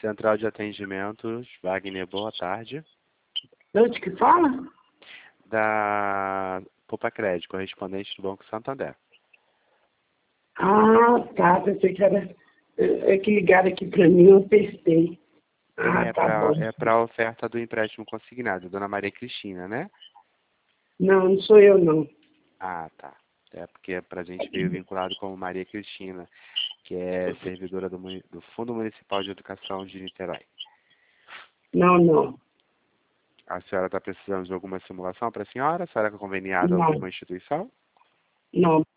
Central de Atendimentos, Wagner, boa tarde. De onde que fala? Da Popacred, correspondente do Banco Santander. Ah, tá. Pensei que era... É que ligaram aqui pra mim, eu testei. Ah, tá bom. É para a oferta do empréstimo consignado, Dona Maria Cristina, né? Não, não sou eu, não. Ah, tá. É porque para a gente veio vinculado como Maria Cristina, que é servidora do Fundo Municipal de Educação de Niterói. Não, não. A senhora está precisando de alguma simulação para a senhora? A senhora é conveniada Não. com a instituição? Não.